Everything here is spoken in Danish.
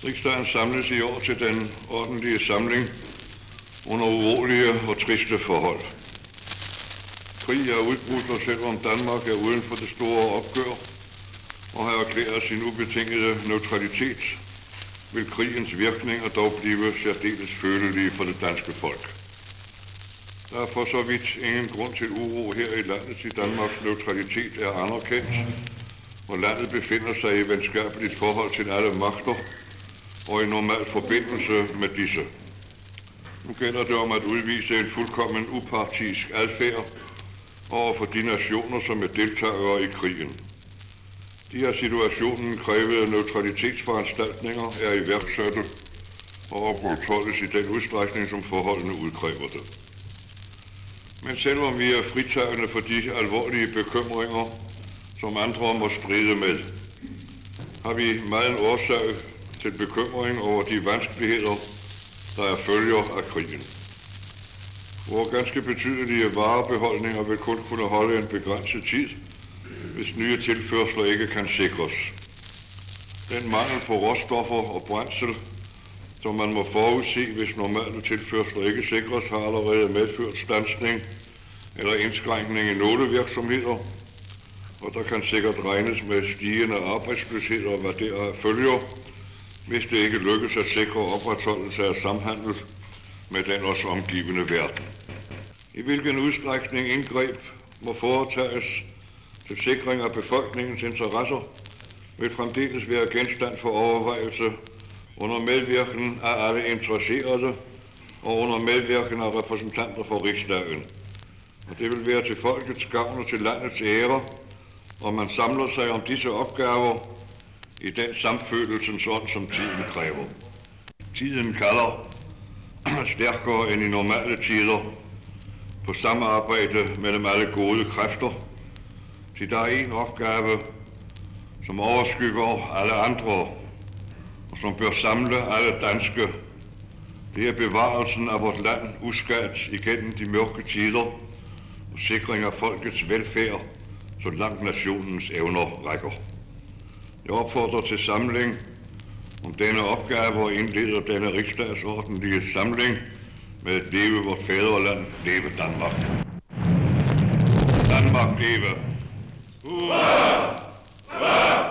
Riksdagen samles i år til den ordentlige samling under urolige og triste forhold. Krig er udbrudt, og selvom Danmark er uden for det store opgør og har erklæret sin ubetingede neutralitet, vil krigens virkninger dog blive særdeles følelige for det danske folk. Der er for så vidt ingen grund til uro her i landet, til Danmarks neutralitet er anerkendt, og landet befinder sig i venskabeligt forhold til alle magter og i normal forbindelse med disse. Nu gælder det om at udvise en fuldkommen upartisk adfærd over for de nationer, som er deltagere i krigen. De af situationen krævede neutralitetsforanstaltninger er iværksatte og opretholdes i den udstrækning, som forholdene udkræver det. Men selvom vi er fritagende for de alvorlige bekymringer, som andre må stride med, har vi meget årsag til bekymring over de vanskeligheder, der er følger af krigen. Vores ganske betydelige varebeholdninger vil kun kunne holde en begrænset tid, hvis nye tilførsler ikke kan sikres. Den mangel på råstoffer og brændsel, som man må forudse, hvis normale tilførsler ikke sikres, har allerede medført standsning eller indskrænkning i nogle virksomheder, og der kan sikkert regnes med stigende arbejdsløshed og hvad deraf følger, hvis det ikke lykkes at sikre opretholdelse af samhandel med den også omgivende verden. I hvilken udstrækning indgreb må foretages til sikring af befolkningens interesser, vil fremdeles være genstand for overvejelse under medvirken af alle interesserede og under medvirken af repræsentanter for riksdagen. Og det vil være til folkets gavn og til landets ære, og man samler sig om disse opgaver i den samfølelsens ånd, som tiden kræver. Tiden kalder stærkere end i normale tider på samarbejde mellem alle gode kræfter, til der er en opgave, som overskygger alle andre, og som bør samle alle danske. Det er bevarelsen af vort land uskadt igennem de mørke tider og sikring af folkets velfærd, så langt nationens evner rækker. Jeg opfordrer til samling om denne opgave og indleder denne riksdagsordentlige samling med at leve vort fædreland, leve Danmark. Danmark leve! Hurra! Hurra!